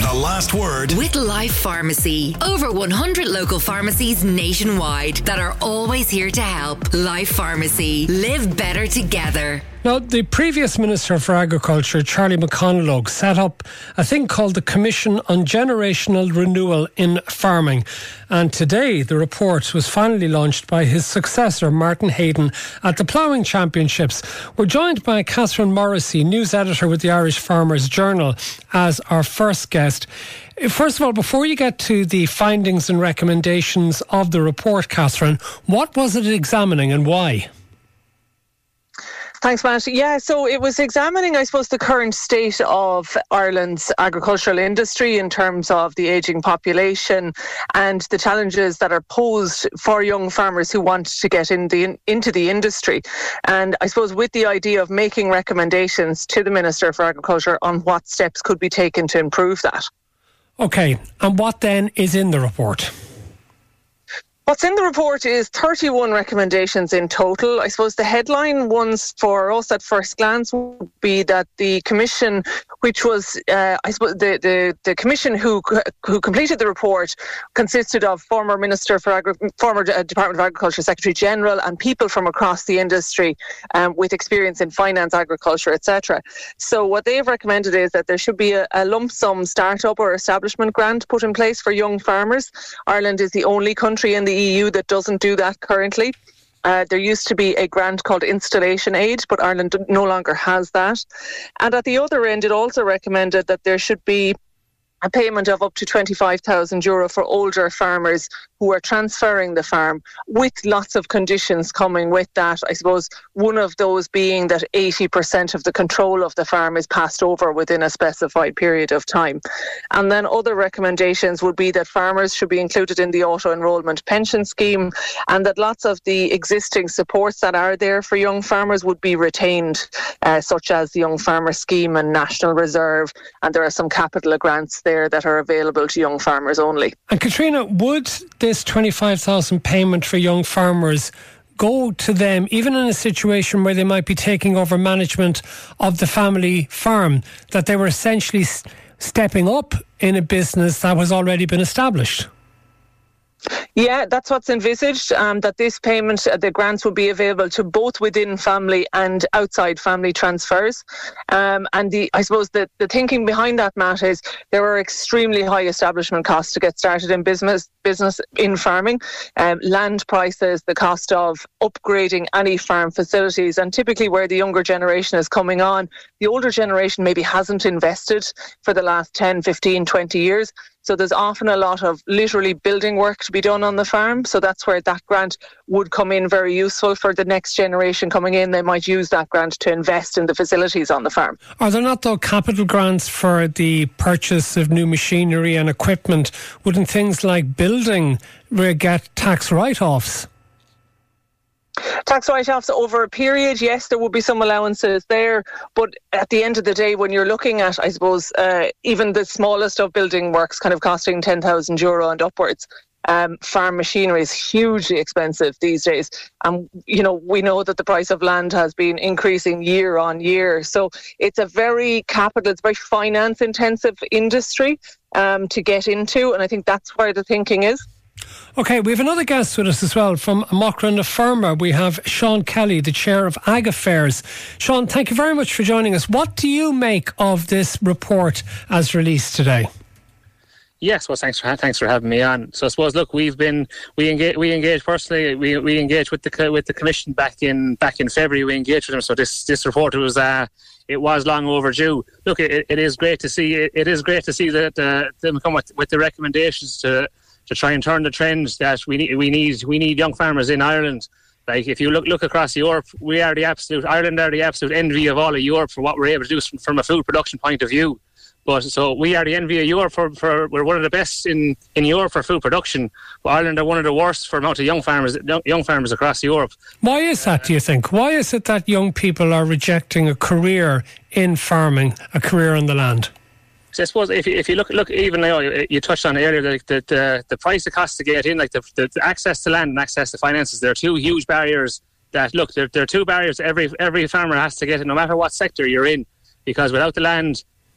The Last Word with Life Pharmacy. Over 100 local pharmacies nationwide that are always here to help. Life Pharmacy. Live better together. Now, the previous Minister for Agriculture, Charlie McConalogue, set up a thing called the Commission on Generational Renewal in Farming. And today, the report was finally launched by his successor, Martin Hayden, at the Ploughing Championships. We're joined by Catherine Morrissey, news editor with the Irish Farmers Journal, as our first guest. First of all, before you get to the findings and recommendations of the report, Catherine, what was it examining and why? Thanks, Matt. Yeah, so it was examining, I suppose, the current state of Ireland's agricultural industry in terms of the ageing population and the challenges that are posed for young farmers who want to get into the industry. And I suppose with the idea of making recommendations to the Minister for Agriculture on what steps could be taken to improve that. OK, and what then is in the report? What's in the report is 31 recommendations in total. I suppose the headline ones for us at first glance would be that the Commission, which was, I suppose, the Commission who completed the report consisted of former former Department of Agriculture Secretary General and people from across the industry with experience in finance, agriculture, etc. So what they have recommended is that there should be a lump sum start-up or establishment grant put in place for young farmers. Ireland is the only country in the EU that doesn't do that currently. There used to be a grant called Installation Aid, but Ireland no longer has that. And at the other end, it also recommended that there should be a payment of up to €25,000 for older farmers who are transferring the farm, with lots of conditions coming with that. I suppose one of those being that 80% of the control of the farm is passed over within a specified period of time. And then other recommendations would be that farmers should be included in the auto-enrolment pension scheme, and that lots of the existing supports that are there for young farmers would be retained, such as the Young Farmer Scheme and National Reserve, and there are some capital grants there that are available to young farmers only. And Katrina, would this 25,000 payment for young farmers go to them even in a situation where they might be taking over management of the family farm, that they were essentially stepping up in a business that was already been established? Yeah, that's what's envisaged, that this payment, the grants will be available to both within family and outside family transfers. And I suppose the thinking behind that, Matt, is there are extremely high establishment costs to get started in business in farming. Land prices, the cost of upgrading any farm facilities, and typically where the younger generation is coming on, the older generation maybe hasn't invested for the last 10, 15, 20 years. So there's often a lot of literally building work to be done on the farm. So that's where that grant would come in very useful for the next generation coming in. They might use that grant to invest in the facilities on the farm. Are there not, though, capital grants for the purchase of new machinery and equipment? Wouldn't things like building get tax write-offs? Tax write-offs over a period, yes, there will be some allowances there, but at the end of the day, when you're looking at, I suppose, even the smallest of building works kind of costing €10,000 and upwards, farm machinery is hugely expensive these days. And, we know that the price of land has been increasing year on year. So it's a very finance-intensive industry to get into, and I think that's where the thinking is. OK, we have another guest with us as well from Mochrane na Firma. We have Sean Kelly, the chair of Ag Affairs. Sean, thank you very much for joining us. What do you make of this report as released today? Yes, well, thanks for having me on. So I suppose, look, we engaged personally. We engaged with the commission back in February. We engaged with them. So this report was long overdue. Look, it is great to see. It is great to see that them come with the recommendations to try and turn the trend that we need young farmers in Ireland. Like, if you look across Europe, Ireland are the absolute envy of all of Europe for what we're able to do from a food production point of view. But so we are the envy of Europe we're one of the best in Europe for food production. But Ireland are one of the worst for amount of young farmers across Europe. Why is that, do you think? Why is it that young people are rejecting a career in farming, a career on the land? So I suppose if you look even now, you touched on earlier the price it costs to get in, like the access to land and access to finances. There are two huge barriers that there are two barriers every farmer has to get in, no matter what sector you're in, because without the land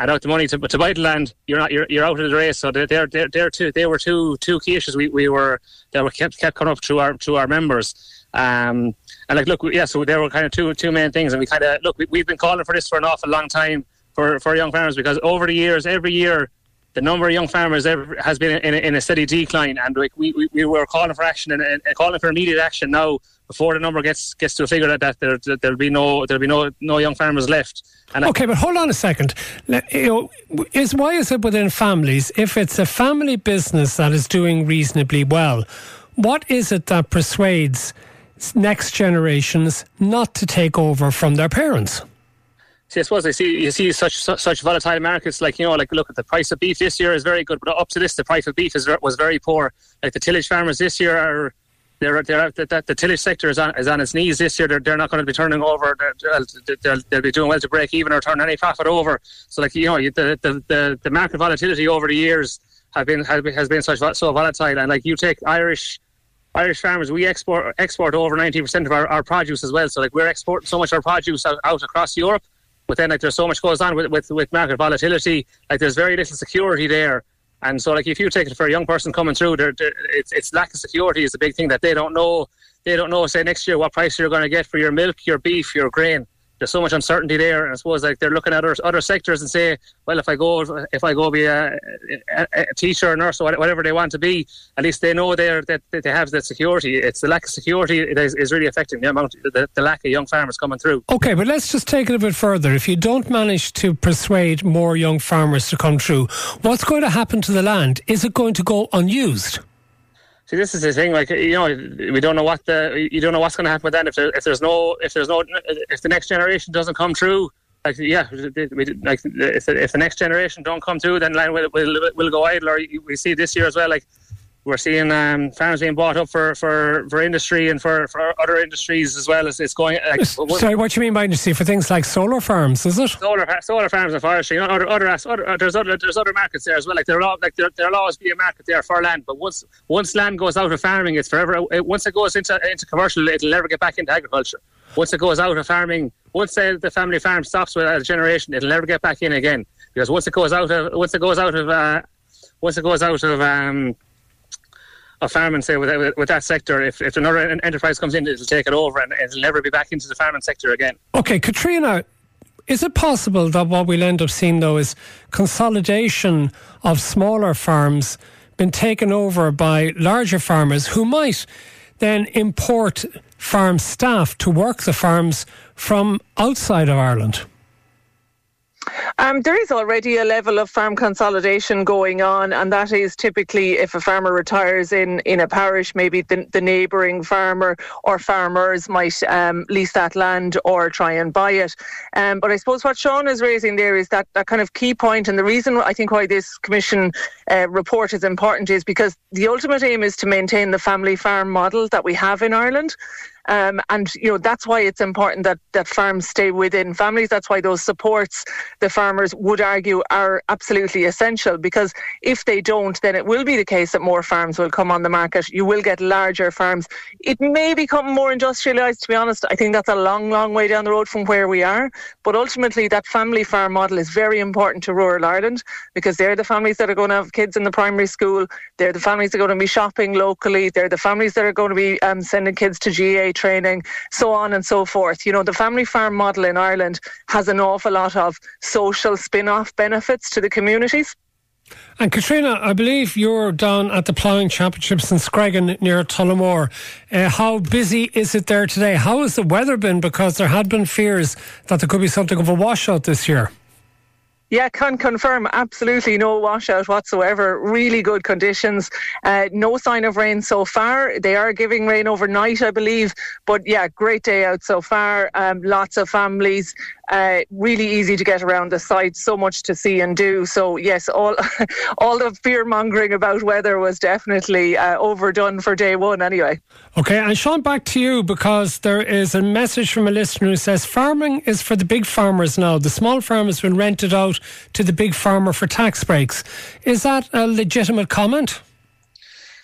and out the money to buy the land, you're out of the race. So they were two key issues that were kept coming up to our members. And like, look, yeah, so there were kind of two main things, and we kind of we've been calling for this for an awful long time for young farmers, because over the years, every year, the number of young farmers has been in a steady decline, and like we were calling for action and calling for immediate action now before the number gets to a figure that there'll be no young farmers left. And okay, but hold on a second. Why is it within families, if it's a family business that is doing reasonably well, what is it that persuades next generations not to take over from their parents? See, I suppose you see such volatile markets. Like, look at the price of beef this year is very good, but up to this, the price of beef was very poor. Like the tillage farmers this year the tillage sector is on its knees this year. They're not going to be turning over. They'll be doing well to break even or turn any profit over. So like the market volatility over the years has been so volatile. And like you take Irish farmers, we export over 90% of our produce as well. So like we're exporting so much of our produce out across Europe. But then, like, there's so much goes on with market volatility. Like, there's very little security there, and so, like, if you take it for a young person coming through, it's lack of security is the big thing, that they don't know. They don't know, say, next year what price you're going to get for your milk, your beef, your grain. There's so much uncertainty there, and I suppose like they're looking at other sectors and say, well, if I go be a teacher or nurse or whatever they want to be, at least they know that they have that security. It's the lack of security is really affecting the lack of young farmers coming through. Okay, but let's just take it a bit further. If you don't manage to persuade more young farmers to come through, what's going to happen to the land? Is it going to go unused? See, this is the thing. Like, we don't know what's going to happen with that. If the next generation doesn't come through, if the next generation don't come through, then land will go idle. Or we see this year as well. Like, we're seeing farms being bought up for industry and for other industries as well. As it's going. Like, sorry, what do you mean by industry? For things like solar farms, is it? Solar farms and forestry. There's other markets there as well. Like there'll always be a market there for land. But once land goes out of farming, it's forever. Once it goes into commercial, it'll never get back into agriculture. Once it goes out of farming, once the family farm stops with a generation, it'll never get back in again. Because once it goes out of farming, say, with that sector, if another enterprise comes in, it'll take it over and it'll never be back into the farming sector again. Okay, Katrina, is it possible that what we'll end up seeing, though, is consolidation of smaller farms been taken over by larger farmers who might then import farm staff to work the farms from outside of Ireland? There is already a level of farm consolidation going on, and that is typically if a farmer retires in a parish, maybe the neighbouring farmer or farmers might lease that land or try and buy it. But I suppose what Sean is raising there is that kind of key point, and the reason I think why this Commission report is important is because the ultimate aim is to maintain the family farm model that we have in Ireland. And that's why it's important that farms stay within families. That's why those supports the farmers would argue are absolutely essential, because if they don't, then it will be the case that more farms will come on the market. You will get larger farms. It may become more industrialised, to be honest. I think that's a long, long way down the road from where we are. But ultimately, that family farm model is very important to rural Ireland, because they're the families that are going to have kids in the primary school. They're the families that are going to be shopping locally. They're the families that are going to be sending kids to GA training, so on and so forth. The family farm model in Ireland has an awful lot of social spin-off benefits to the communities. And Katrina, I believe you're down at the Ploughing Championships in Screggan near Tullamore. How busy is it there today? How has the weather been? Because there had been fears that there could be something of a washout this year. Yeah, can confirm absolutely no washout whatsoever. Really good conditions. No sign of rain so far. They are giving rain overnight, I believe. But yeah, great day out so far. Lots of families. Really easy to get around the site. So much to see and do. So yes, all the fear mongering about weather was definitely overdone for day one anyway. Okay, and Sean, back to you, because there is a message from a listener who says farming is for the big farmers now. The small farmers will rent it out to the big farmer for tax breaks. Is that a legitimate comment?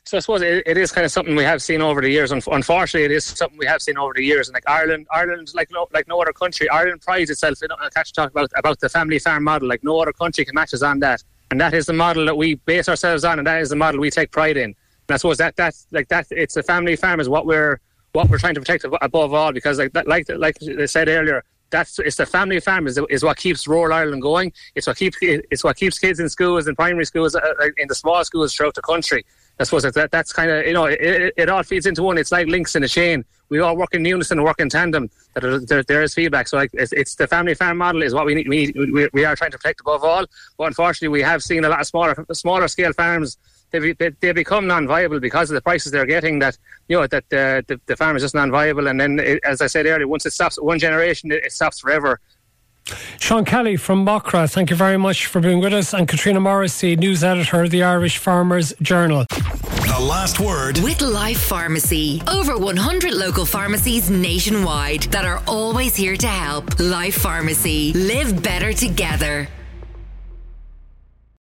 So I suppose it is kind of something we have seen over the years. Unfortunately, it is something we have seen over the years. And like Ireland, like no other country, Ireland prides itself. I catch talk about the family farm model. Like no other country can match us on that. And that is the model that we base ourselves on, and that is the model we take pride in. And I suppose that's like that. It's a family farm is what we're trying to protect above all, because like I said earlier, it's the family farm is what keeps rural Ireland going. It's what keeps kids in schools and primary schools in the small schools throughout the country. I suppose that's kind of, it all feeds into one. It's like links in a chain. We all work in unison and work in tandem. There is feedback. So like it's the family farm model is what we are trying to protect above all. But unfortunately, we have seen a lot of smaller scale farms. They become non-viable because of the prices they're getting. That the farm is just non-viable. And then, as I said earlier, once it stops one generation, it stops forever. Sean Kelly from Mockra, thank you very much for being with us. And Katrina Morrissey, news editor of the Irish Farmers Journal. The last word with Life Pharmacy. Over 100 local pharmacies nationwide that are always here to help. Life Pharmacy. Live better together.